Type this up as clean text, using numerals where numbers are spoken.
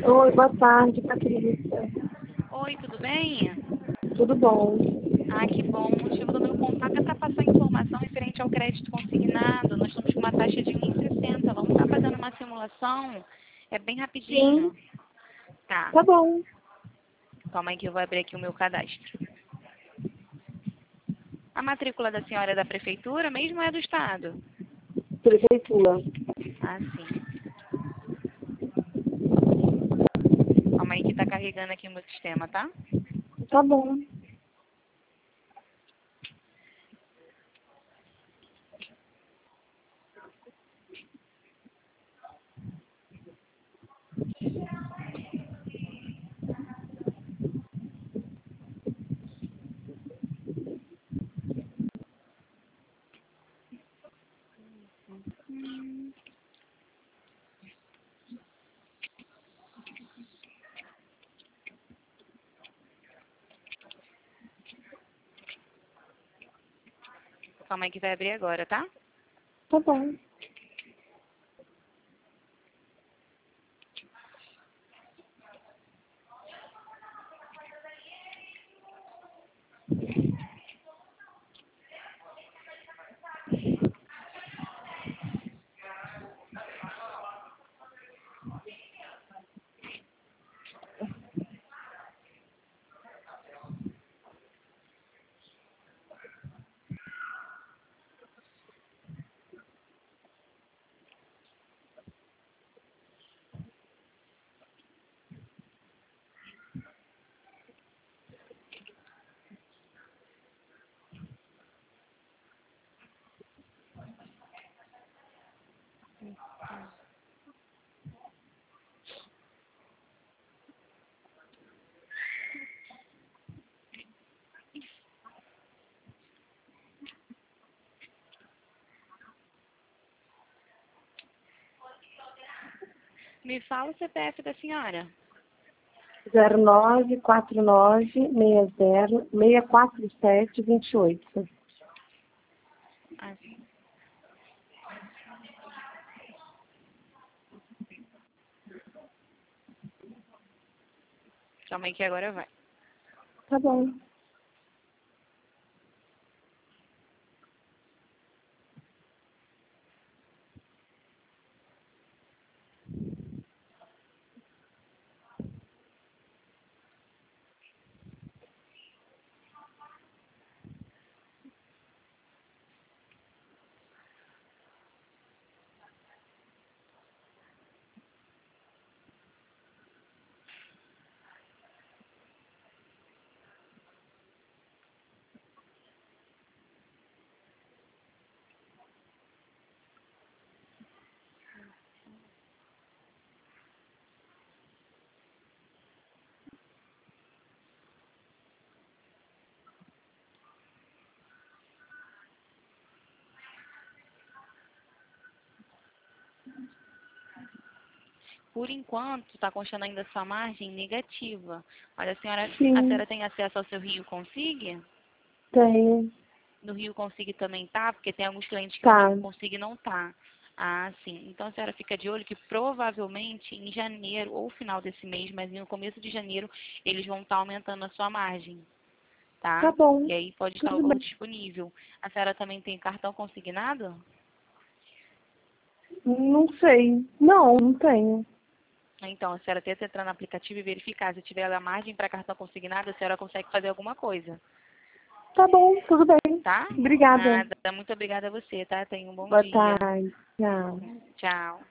Oi, boa tarde, Patrícia. Oi, tudo bem? Tudo bom? Ah, que bom. O motivo do meu contato é para passar informação referente ao crédito consignado. Nós estamos com uma taxa de 1,60. Vamos estar fazendo uma simulação. É bem Sim, rapidinho. Tá. tá bom. Calma aí que eu vou abrir aqui o meu cadastro. A matrícula da senhora é da prefeitura mesmo ou é do estado? Prefeitura. Ah, sim. Calma aí que está carregando aqui o meu sistema, tá? Tá bom. Calma aí que vai abrir agora, tá? Tá bom. Me fala o CPF da senhora. 094960644728. Ah, sim. Calma aí que agora vai. Tá bom. Por enquanto, está constando ainda sua margem negativa. Olha, a Sim, senhora tem acesso ao seu Rio Consig? tenho. No Rio Consig também tá, porque tem alguns clientes que no Tá. Rio Consig não tá. Ah, sim. Então a senhora fica de olho que provavelmente em janeiro ou final desse mês, mas no começo de janeiro, eles vão estar aumentando a sua margem, Tá tá? bom. E aí pode estar o Tudo valor bem. disponível. A senhora também tem cartão consignado? Não sei. Não, não tenho. Então, a senhora tenta entrar no aplicativo e verificar. Se tiver a margem para cartão consignado, a senhora consegue fazer alguma coisa, Tá bom, tudo bem. tá? Obrigada. Nada. Muito obrigada a você, tá? Tenha um bom Boa dia. tarde. Tchau. Tchau.